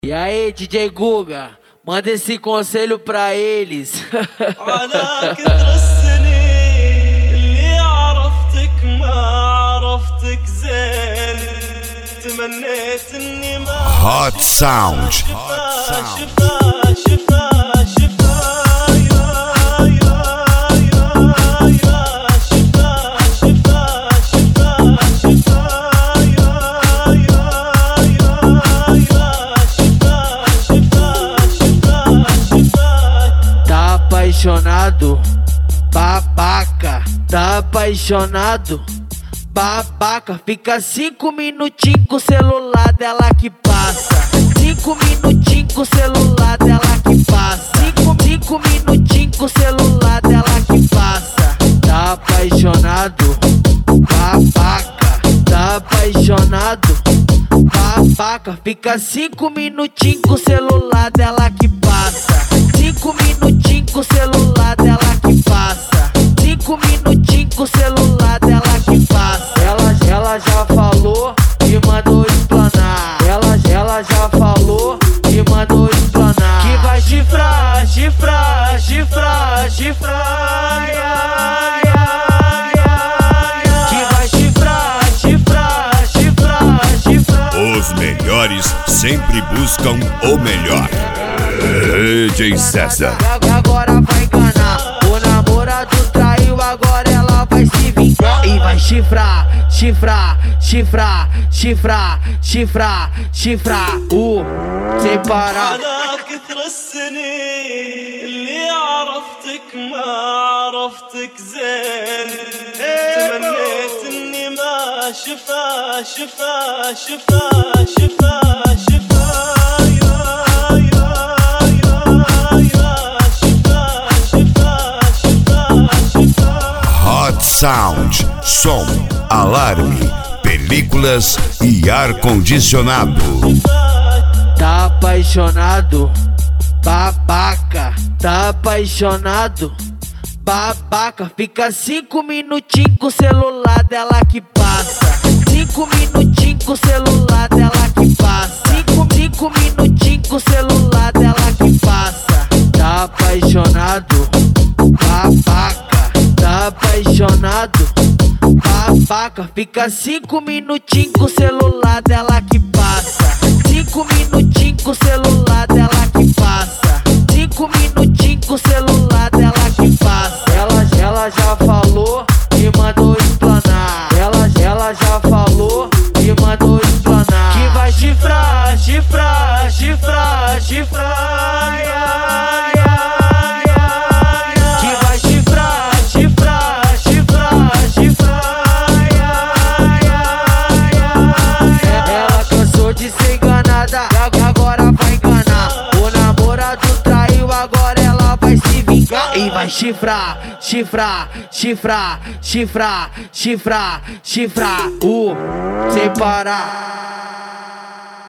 E aí, DJ Guga, manda esse conselho pra eles. على كثر السنين اللي عرفتك ما عرفتك زين تمنيت اني ما Hot Sound. Tá apaixonado, babaca. Tá apaixonado, babaca. Fica 5 minutinhos com o celular dela que passa. 5 minutinhos com o celular dela que passa. 5 minutinhos com o celular dela que passa. Tá apaixonado, babaca. Tá apaixonado, babaca. Fica 5 minutinhos com o celular dela que passa. 5 minutinhos com o celular dela que passa. 5 minutinhos com o celular dela que passa. Ela já falou e mandou explanar. Ela já falou e mandou explanar. Que vai chifrar, chifrar, chifrar, chifrar. Que vai chifrar, chifrar, chifrar, chifrar. Os melhores sempre buscam o melhor. DJ César. Agora vai enganar. O namorado traiu, agora ela vai se vingar. E vai chifrar, chifrar, chifrar, chifrar, chifrar, chifrar. Sem parar. على كثر السنين اللي عرفتك ما عرفتك زين تمنيت اني ما شفا شفا شفا شفا شفا Hot Sound. Som, alarme, películas e ar-condicionado. Tá apaixonado, babaca. Tá apaixonado, babaca. Fica 5 minutinhos com o celular dela que passa. 5 minutinhos com o celular dela que passa. 5 minutinhos com o celular dela que passa. Tá apaixonado, babaca. Tá apaixonado, babaca. Fica 5 minutinhos com o celular dela que passa. 5 minutinhos com o celular dela que passa. 5 minutinhos com o celular dela que passa. Ela já falou e mandou explanar. Ela já falou e mandou explanar. Que vai chifrar, chifrar, chifrar, chifrar. Que vai chifrar, chifrar, chifrar, chifrar. Ela cansou de ser enganada, agora vai enganar. O namorado traiu, agora ela vai se vingar. E vai chifrar, chifrar, chifrar, chifrar, chifrar, chifrar. Sem parar.